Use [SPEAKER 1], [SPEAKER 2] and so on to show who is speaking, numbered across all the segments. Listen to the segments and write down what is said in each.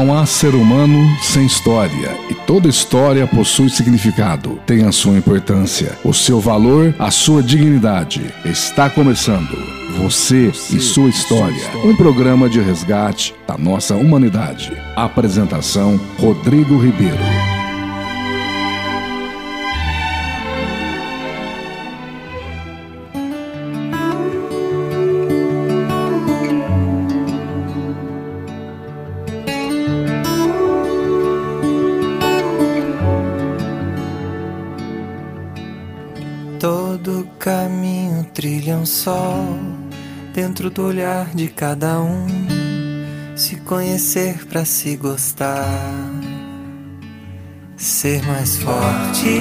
[SPEAKER 1] Não há ser humano sem história, e toda história possui significado, tem a sua importância, o seu valor, a sua dignidade. Está começando Você e Sua História, um programa de resgate da nossa humanidade. Apresentação: Rodrigo Ribeiro.
[SPEAKER 2] Todo caminho trilha um sol dentro do olhar de cada um. Se conhecer pra se gostar, ser mais forte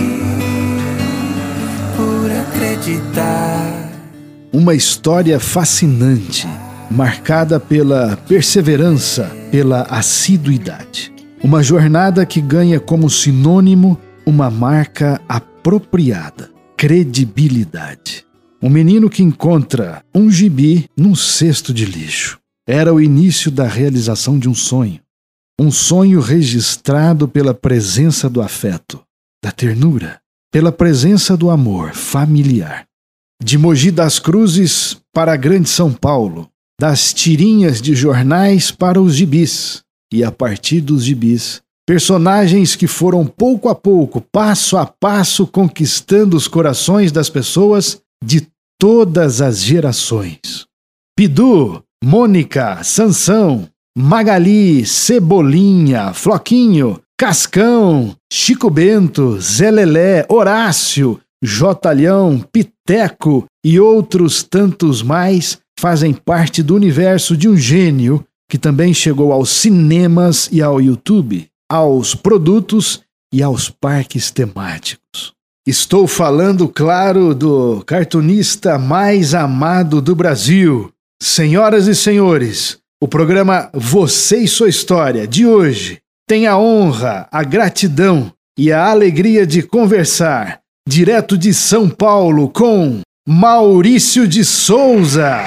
[SPEAKER 2] por acreditar.
[SPEAKER 3] Uma história fascinante, marcada pela perseverança, pela assiduidade. Uma jornada que ganha como sinônimo uma marca apropriada: credibilidade. Um menino que encontra um gibi num cesto de lixo. Era o início da realização de um sonho. Um sonho registrado pela presença do afeto, da ternura, pela presença do amor familiar. De Mogi das Cruzes para a Grande São Paulo, das tirinhas de jornais para os gibis. E a partir dos gibis, personagens que foram pouco a pouco, passo a passo, conquistando os corações das pessoas de todas as gerações. Pidu, Mônica, Sansão, Magali, Cebolinha, Floquinho, Cascão, Chico Bento, Zé Lelé, Horácio, Jotalhão, Piteco e outros tantos mais fazem parte do universo de um gênio que também chegou aos cinemas e ao YouTube, aos produtos e aos parques temáticos. Estou falando, claro, do cartunista mais amado do Brasil. Senhoras e senhores, o programa Você e Sua História de hoje tem a honra, a gratidão e a alegria de conversar direto de São Paulo com Maurício de Souza.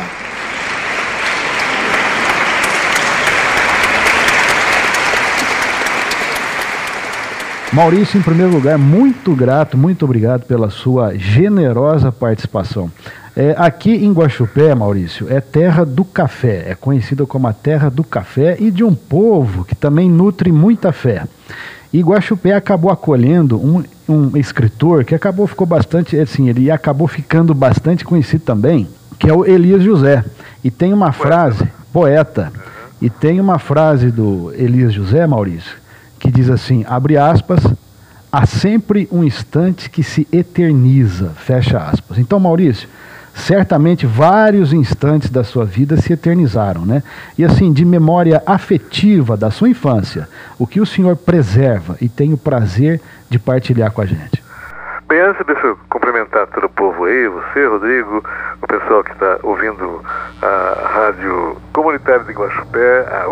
[SPEAKER 4] Maurício, em primeiro lugar, muito grato, muito obrigado pela sua generosa participação. Aqui em Guaxupé, Maurício, é terra do café, é conhecida como a terra do café e de um povo que também nutre muita fé. E Guaxupé acabou acolhendo um escritor que ficou bastante, assim, ele acabou ficando bastante conhecido também, que é o Elias José. E tem uma frase, poeta, e tem uma frase do Elias José, Maurício, que diz assim, abre aspas, há sempre um instante que se eterniza, fecha aspas. Então, Maurício, certamente vários instantes da sua vida se eternizaram, né? E assim, de memória afetiva da sua infância, o que o senhor preserva e tem o prazer de partilhar com a gente?
[SPEAKER 5] Bem, antes deixa eu cumprimentar todo o povo aí, você, Rodrigo, o pessoal que está ouvindo a Rádio Comunitária de Guaxupé, a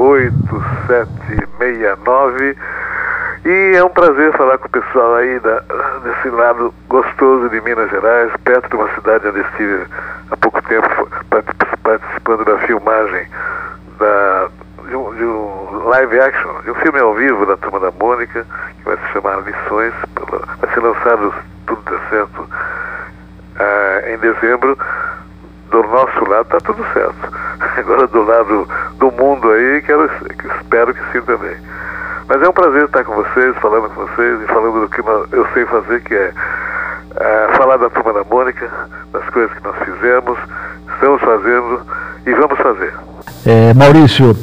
[SPEAKER 5] 8769, e é um prazer falar com o pessoal aí desse lado gostoso de Minas Gerais, perto de uma cidade onde estive há pouco tempo participando da filmagem de um live action, de um filme ao vivo da Turma da Mônica, que vai se chamar Lições, vai ser lançado, tudo der certo, em dezembro. Do nosso lado está tudo certo. Agora do lado do mundo aí, espero que sim também. Mas é um prazer estar com vocês, falando com vocês e falando do que eu sei fazer, que é falar da Turma da Mônica, das coisas que nós fizemos, estamos fazendo e vamos fazer.
[SPEAKER 4] Maurício,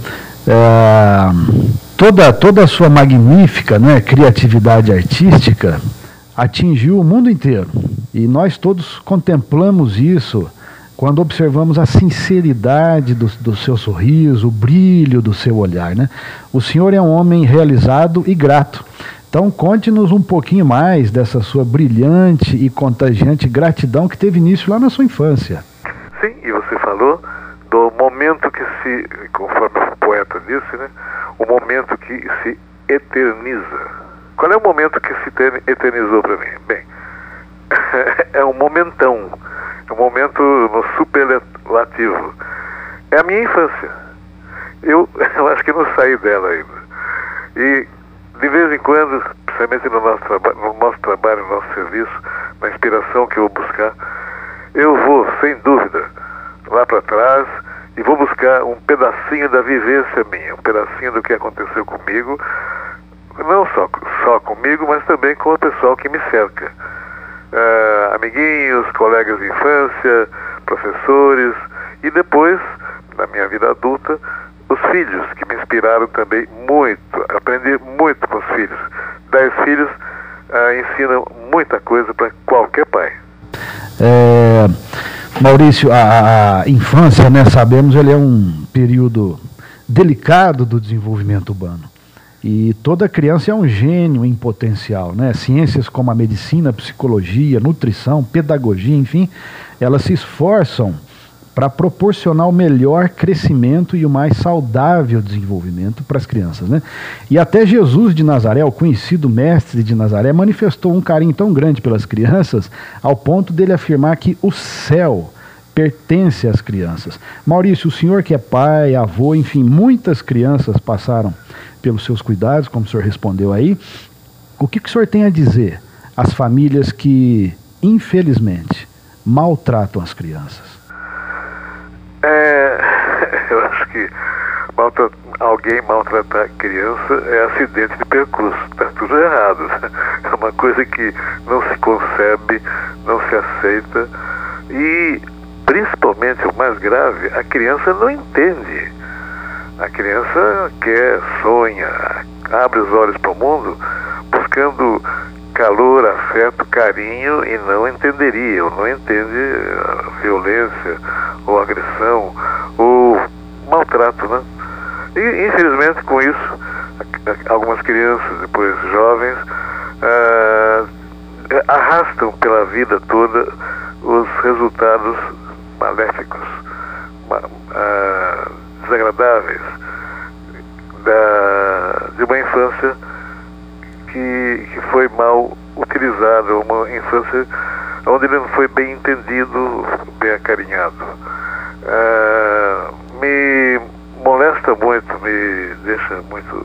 [SPEAKER 4] toda a sua magnífica, né, criatividade artística atingiu o mundo inteiro. E nós todos contemplamos isso quando observamos a sinceridade do seu sorriso, o brilho do seu olhar, né? O senhor é um homem realizado e grato. Então conte-nos um pouquinho mais dessa sua brilhante e contagiante gratidão que teve início lá na sua infância.
[SPEAKER 5] Sim, e você falou do momento que conforme o poeta disse, né? O momento que se eterniza. Qual é o momento que se eternizou para mim? Bem, é um momentão. É um momento no superlativo. É a minha infância. Eu acho que não saí dela ainda. E de vez em quando, principalmente no nosso trabalho, no nosso serviço, na inspiração que eu vou buscar, eu vou, sem dúvida, lá para trás e vou buscar um pedacinho da vivência minha, um pedacinho do que aconteceu comigo, não só comigo, mas também com o pessoal que me cerca. Amiguinhos, colegas de infância, professores e depois, na minha vida adulta, os filhos, que me inspiraram também muito. Aprendi muito com os filhos. 10 filhos ensinam muita coisa para qualquer pai.
[SPEAKER 4] Maurício, a infância, né, sabemos, ele é um período delicado do desenvolvimento humano. E toda criança é um gênio em potencial, né? Ciências como a medicina, a psicologia, nutrição, pedagogia, enfim, elas se esforçam para proporcionar o melhor crescimento e o mais saudável desenvolvimento para as crianças, né? E até Jesus de Nazaré, o conhecido mestre de Nazaré, manifestou um carinho tão grande pelas crianças, ao ponto dele afirmar que o céu pertence às crianças. Maurício, o senhor que é pai, avô, enfim, muitas crianças passaram pelos seus cuidados, como o senhor respondeu aí. O que o senhor tem a dizer às famílias que, infelizmente, maltratam as crianças?
[SPEAKER 5] Eu acho que alguém maltratar criança é acidente de percurso, está tudo errado. É uma coisa que não se concebe, não se aceita e, principalmente, o mais grave, a criança não entende. A criança quer, sonha, abre os olhos para o mundo buscando calor, afeto, carinho e não entenderia, ou não entende a violência, ou agressão, ou maltrato, né? E, infelizmente, com isso, algumas crianças, depois jovens, arrastam pela vida toda os resultados maléficos, desagradáveis de uma infância que foi mal utilizada, uma infância onde ele não foi bem entendido, bem acarinhado. Me molesta muito, me deixa muito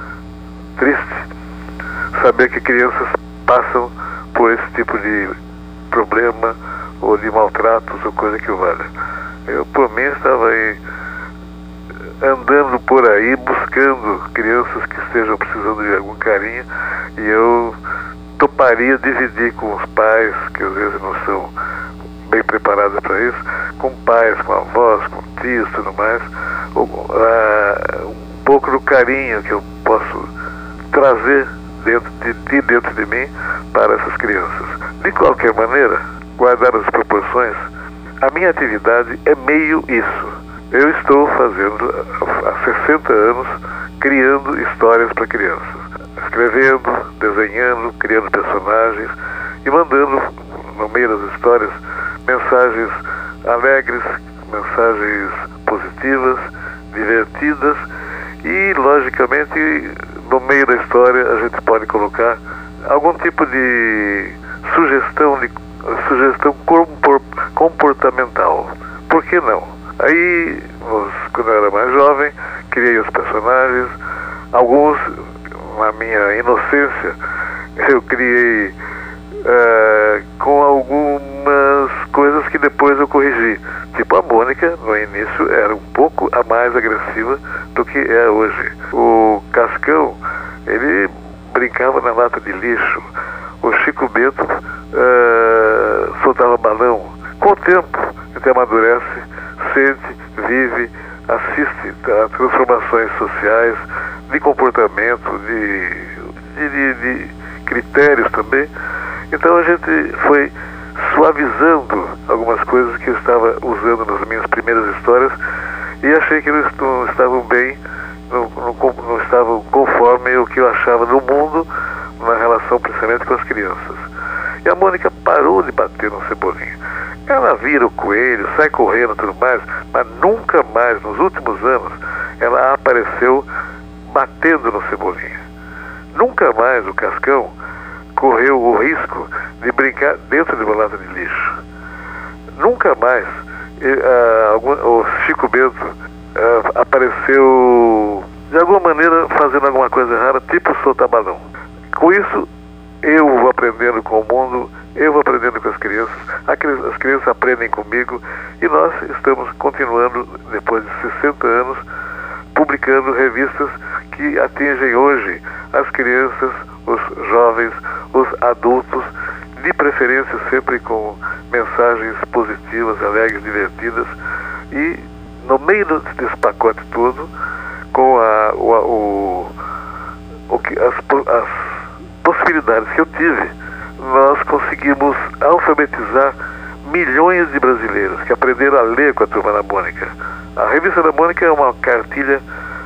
[SPEAKER 5] triste saber que crianças passam por esse tipo de problema ou de maltratos ou coisa que valha. Eu, por mim, estava aí andando por aí, buscando crianças que estejam precisando de algum carinho, e eu toparia dividir com os pais, que às vezes não são bem preparados para isso, com pais, com avós, com tios e tudo mais, um pouco do carinho que eu posso trazer dentro de mim para essas crianças. De qualquer maneira, guardadas as proporções, a minha atividade é meio isso. Eu estou fazendo, há 60 anos, criando histórias para crianças. Escrevendo, desenhando, criando personagens e mandando, no meio das histórias, mensagens alegres, mensagens positivas, divertidas e, logicamente, no meio da história a gente pode colocar algum tipo de sugestão comportamental. Por que não? Aí, quando eu era mais jovem, criei os personagens. Alguns, na minha inocência, eu criei com algumas coisas que depois eu corrigi. Tipo, a Mônica, no início, era um pouco a mais agressiva do que é hoje. O Cascão, ele brincava na lata de lixo. O Chico Bento soltava balão. Com o tempo, a gente amadurece, sente, vive, assiste a transformações sociais, de comportamento, de critérios também. Então a gente foi suavizando algumas coisas que eu estava usando nas minhas primeiras histórias e achei que não estavam bem, não estavam conforme o que eu achava no mundo, na relação principalmente com as crianças. E a Mônica parou de bater no Cebolinha. Ela vira o coelho, sai correndo e tudo mais, mas nunca mais, nos últimos anos, ela apareceu batendo no Cebolinha. Nunca mais o Cascão correu o risco de brincar dentro de uma lata de lixo. Nunca mais o Chico Bento apareceu de alguma maneira fazendo alguma coisa errada, tipo soltar balão. Com isso, eu vou aprendendo com o mundo, eu vou aprendendo com as crianças, as crianças aprendem comigo, e nós estamos continuando, depois de 60 anos, publicando revistas que atingem hoje as crianças, os jovens, os adultos, de preferência sempre com mensagens positivas, alegres, divertidas, e no meio desse pacote todo, com as possibilidades que eu tive, nós conseguimos alfabetizar milhões de brasileiros que aprenderam a ler com a Turma da Mônica. A revista da Mônica é uma cartilha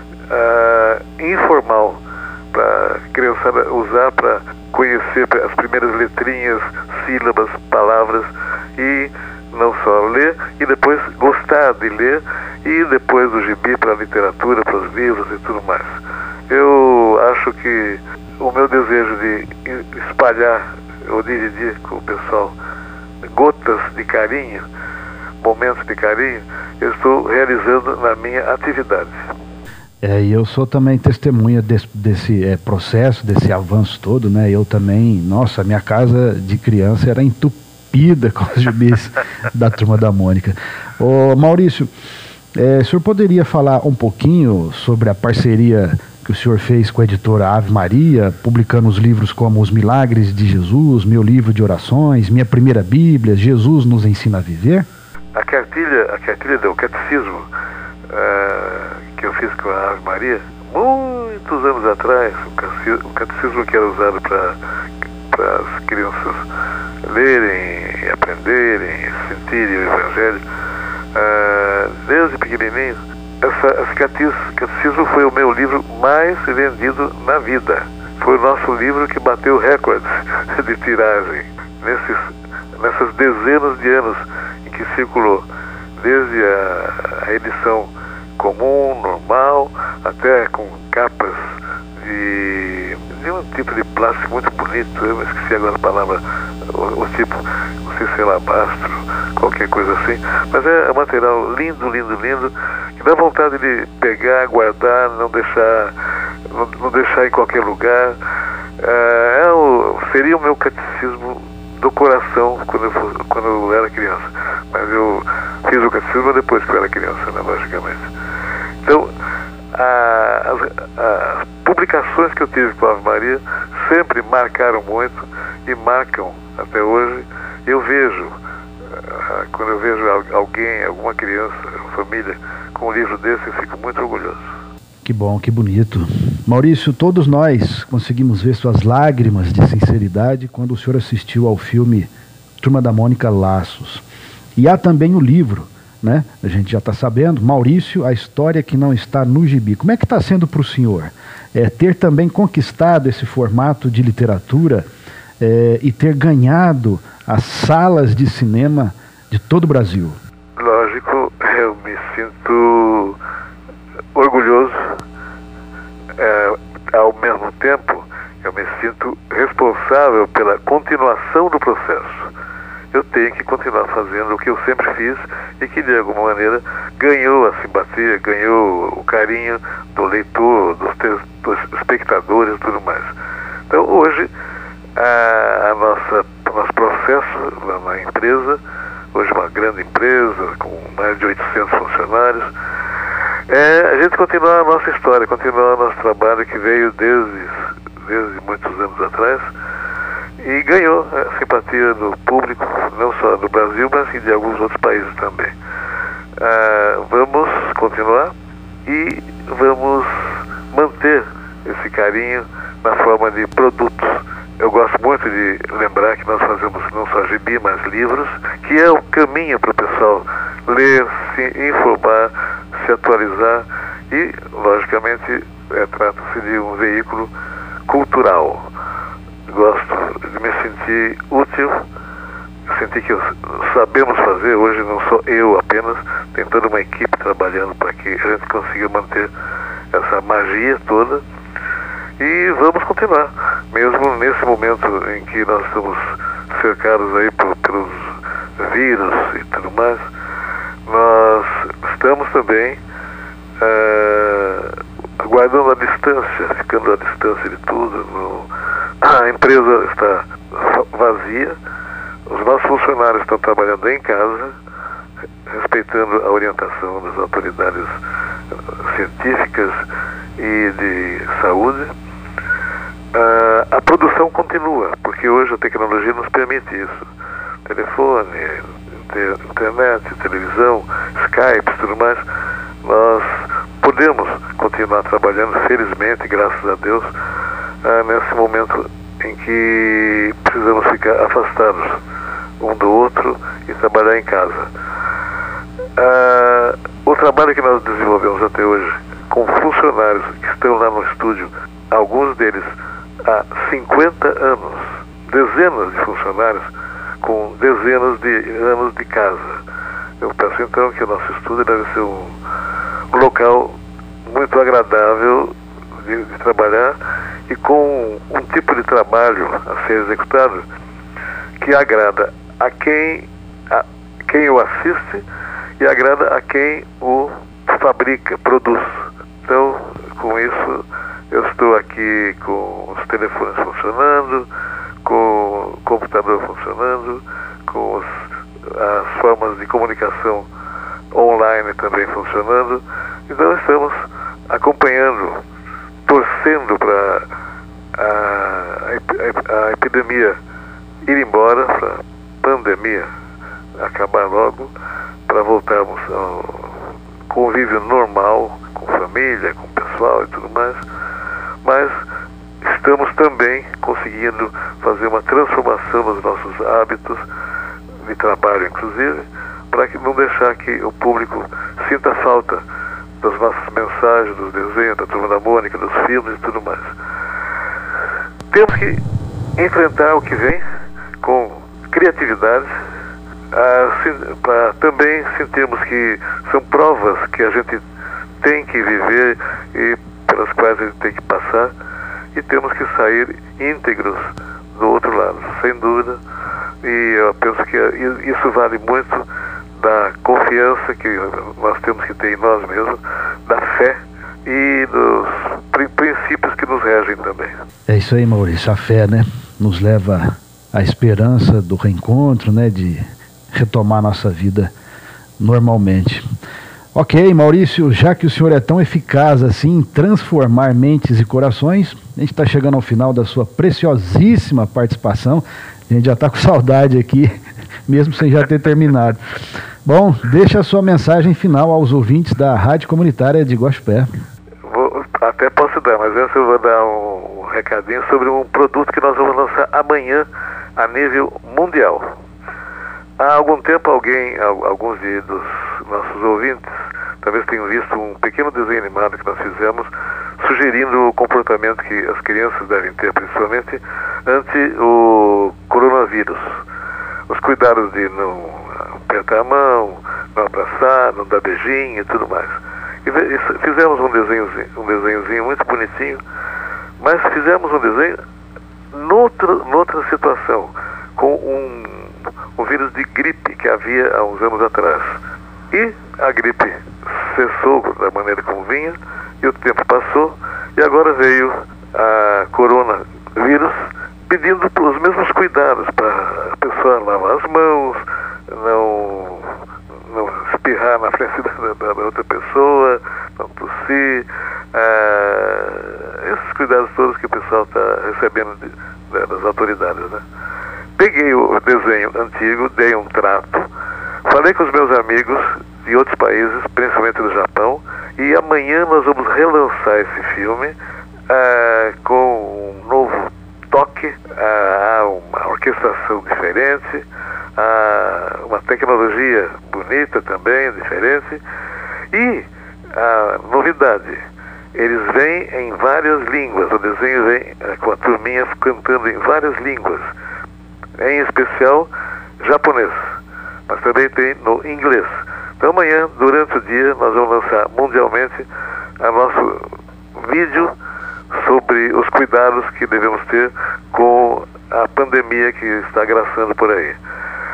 [SPEAKER 5] informal para a criançada usar para conhecer as primeiras letrinhas, sílabas, palavras, e não só ler, e depois gostar de ler, e depois do gibi para a literatura, para os livros e tudo mais. Eu acho que o meu desejo de espalhar ou dividir com o pessoal gotas de carinho, momentos de carinho, eu estou realizando na minha atividade.
[SPEAKER 4] E eu sou também testemunha desse processo, desse avanço todo, né? Eu também, nossa, minha casa de criança era entupida com os gibis da Turma da Mônica. Ô Maurício, o senhor poderia falar um pouquinho sobre a parceria que o senhor fez com a editora Ave Maria, publicando os livros como Os Milagres de Jesus, Meu Livro de Orações, Minha Primeira Bíblia, Jesus nos Ensina a Viver?
[SPEAKER 5] A cartilha do catecismo que eu fiz com a Ave Maria, muitos anos atrás, o catecismo que era usado para as crianças lerem, aprenderem, sentirem o Evangelho, desde pequenininho. Esse catecismo foi o meu livro mais vendido na vida. Foi o nosso livro que bateu recordes de tiragem nessas dezenas de anos em que circulou, desde a edição comum, normal, até com capas de um tipo de plástico muito bonito. Eu esqueci agora a palavra, o tipo, não sei se é alabastro, qualquer coisa assim, mas é um material lindo, lindo, lindo, que dá vontade de pegar, guardar, não deixar em qualquer lugar. Seria o meu catecismo do coração quando eu era criança, mas eu fiz o catecismo depois que eu era criança, né, logicamente. Então, as publicações que eu tive com a Ave Maria sempre marcaram muito e marcam até hoje. Eu vejo, quando eu vejo alguém, alguma criança, família, com um livro desse, eu fico muito orgulhoso.
[SPEAKER 4] Que bom, que bonito. Maurício, todos nós conseguimos ver suas lágrimas de sinceridade quando o senhor assistiu ao filme Turma da Mônica Laços. E há também o livro, né? A gente já está sabendo, Maurício, a história que não está no gibi. Como é que está sendo para o senhor ter também conquistado esse formato de literatura e ter ganhado as salas de cinema de todo o Brasil?
[SPEAKER 5] Lógico, eu me sinto orgulhoso. Ao mesmo tempo, eu me sinto responsável pela continuação do processo. Eu tenho que continuar fazendo o que eu sempre fiz e que, de alguma maneira, ganhou a simpatia, ganhou o carinho do leitor, dos espectadores e tudo mais. Então, hoje, o nosso processo lá na empresa, hoje uma grande empresa, com mais de 800 funcionários, a gente continuar a nossa história, continuar o nosso trabalho que veio desde muitos anos atrás, e ganhou a simpatia do público, não só do Brasil, mas de alguns outros países também. Vamos continuar e vamos manter esse carinho na forma de produtos. Eu gosto muito de lembrar que nós fazemos não só gibi, mas livros, que é o caminho para o pessoal ler, se informar, se atualizar e, logicamente, trata-se de um veículo cultural. Gosto de me sentir útil, sentir que sabemos fazer. Hoje não sou eu apenas, tem toda uma equipe trabalhando para que a gente consiga manter essa magia toda, e vamos continuar, mesmo nesse momento em que nós estamos cercados aí pelos vírus e tudo mais. Nós estamos também aguardando trabalhando à distância, ficando à distância de tudo. A empresa está vazia, os nossos funcionários estão trabalhando em casa, respeitando a orientação das autoridades científicas e de saúde. A produção continua, porque hoje a tecnologia nos permite isso. Telefone, internet, televisão, Skype, tudo mais. Nós podemos continuar trabalhando, felizmente, graças a Deus, nesse momento em que precisamos ficar afastados um do outro e trabalhar em casa. O trabalho que nós desenvolvemos até hoje com funcionários que estão lá no estúdio, alguns deles há 50 anos, dezenas de funcionários com dezenas de anos de casa. Eu penso então que o nosso estúdio deve ser um local muito agradável de trabalhar e com um tipo de trabalho a ser executado que agrada a quem o assiste e agrada a quem o fabrica, produz. Então, com isso, eu estou aqui com os telefones funcionando, com o computador funcionando, com as formas de comunicação online também funcionando. Então, estamos acompanhando, torcendo para a epidemia ir embora, para a pandemia acabar logo, para voltarmos ao convívio normal, com família, com pessoal e tudo mais. Mas estamos também conseguindo fazer uma transformação nos nossos hábitos de trabalho, inclusive, para não deixar que o público sinta falta das nossas mensagens, dos desenhos, da Turma da Mônica, dos filmes e tudo mais. Temos que enfrentar o que vem com criatividade, para também sentirmos que são provas que a gente tem que viver e pelas quais a gente tem que passar, e temos que sair íntegros do outro lado, sem dúvida. E eu penso que isso vale muito da confiança que nós temos que ter em nós mesmos, da fé e dos princípios que nos regem também.
[SPEAKER 4] É isso aí, Maurício. A fé, né, nos leva à esperança do reencontro, né, de retomar nossa vida normalmente. Ok, Maurício, já que o senhor é tão eficaz assim em transformar mentes e corações, a gente está chegando ao final da sua preciosíssima participação. A gente já está com saudade aqui, mesmo sem já ter terminado. Bom, deixa a sua mensagem final aos ouvintes da Rádio Comunitária de Guaxupé.
[SPEAKER 5] Até posso dar, mas antes eu vou dar um recadinho sobre um produto que nós vamos lançar amanhã a nível mundial. Há algum tempo alguns dos nossos ouvintes talvez tenham visto um pequeno desenho animado que nós fizemos, sugerindo o comportamento que as crianças devem ter, principalmente ante o coronavírus. Os cuidados de não apertar a mão, não abraçar, não dar beijinho e tudo mais. E fizemos um desenhozinho muito bonitinho, mas fizemos um desenho noutra situação, com um vírus de gripe que havia há uns anos atrás. E a gripe cessou da maneira como vinha, e o tempo passou, e agora veio a coronavírus pedindo os mesmos cuidados para a pessoa lavar as mãos, não espirrar na frente da outra pessoa, não tossir, esses cuidados todos que o pessoal está recebendo das autoridades, né? Peguei o desenho antigo, dei um trato, falei com os meus amigos de outros países, principalmente do Japão, e amanhã nós vamos relançar esse filme com um novo toque, uma orquestração diferente, uma tecnologia bonita também, diferente, e a novidade, eles vêm em várias línguas, o desenho vem com a turminha cantando em várias línguas, em especial japonês, mas também tem no inglês. Então amanhã, durante o dia, nós vamos lançar mundialmente o nosso vídeo sobre os cuidados que devemos ter com a pandemia que está agraçando por aí.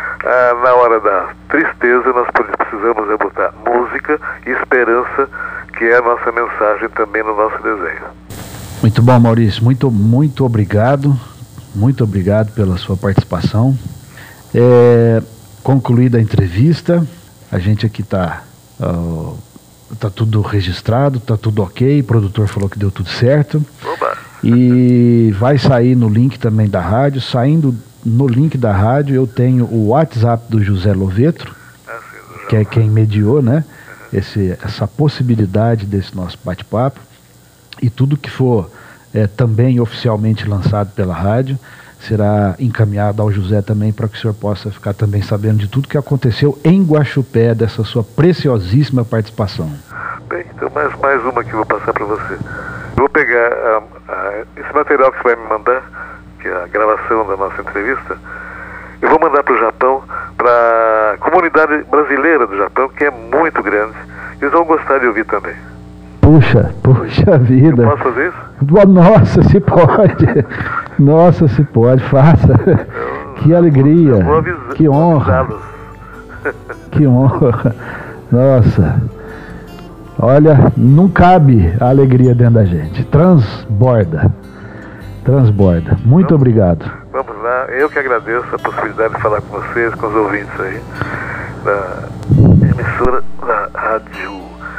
[SPEAKER 5] Na hora da tristeza, nós precisamos botar música e esperança, que é a nossa mensagem também no nosso desenho.
[SPEAKER 4] Muito bom, Maurício, muito obrigado. Muito obrigado pela sua participação. Concluída a entrevista, a gente aqui tá tudo registrado, tá tudo ok, o produtor falou que deu tudo certo.
[SPEAKER 5] Oba.
[SPEAKER 4] E vai sair no link também da rádio. Saindo no link da rádio, eu tenho o WhatsApp do José Lovetro, que é quem mediou, né, essa possibilidade desse nosso bate-papo. E tudo que for também oficialmente lançado pela rádio será encaminhado ao José também, para que o senhor possa ficar também sabendo de tudo que aconteceu em Guaxupé, dessa sua preciosíssima participação.
[SPEAKER 5] Bem, então mais uma que eu vou passar para você. Eu vou pegar esse material que você vai me mandar, que é a gravação da nossa entrevista, eu vou mandar para o Japão, para a comunidade brasileira do Japão, que é muito grande. Eles vão gostar de ouvir também.
[SPEAKER 4] Puxa vida.
[SPEAKER 5] Eu posso fazer isso?
[SPEAKER 4] Nossa, se pode. Nossa, se pode, faça. Que alegria. Que honra. Que honra. Nossa. Olha, não cabe a alegria dentro da gente. Transborda. Muito obrigado. Vamos
[SPEAKER 5] lá, eu que agradeço a possibilidade de falar com vocês, com os ouvintes aí da emissora da rádio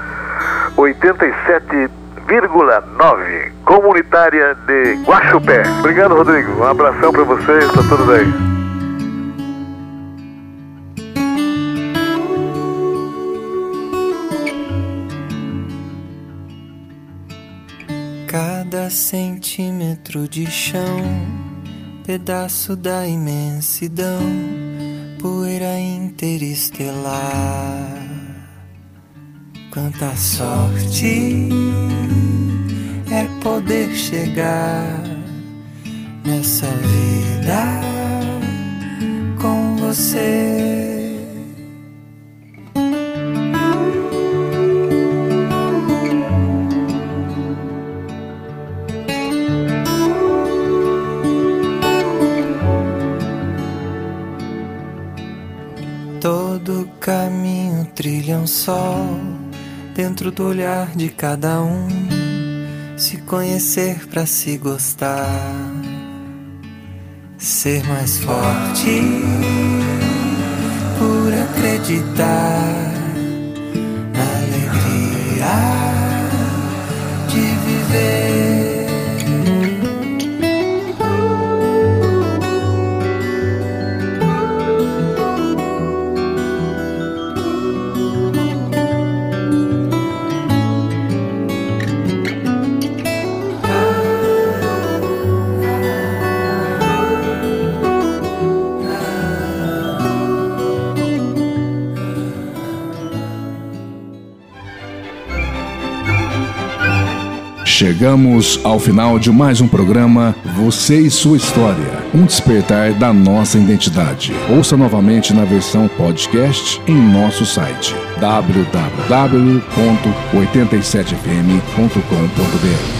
[SPEAKER 5] 87,9 comunitária de Guaxupé. Obrigado, Rodrigo. Um abração para vocês, para todos aí.
[SPEAKER 2] Cada centímetro de chão, pedaço da imensidão, poeira interestelar. Quanta sorte é poder chegar nessa vida com você. Todo caminho trilha um sol dentro do olhar de cada um. Se conhecer pra se gostar, ser mais forte por acreditar na alegria de viver.
[SPEAKER 1] Chegamos ao final de mais um programa Você e Sua História, um despertar da nossa identidade. Ouça novamente na versão podcast em nosso site www.87fm.com.br.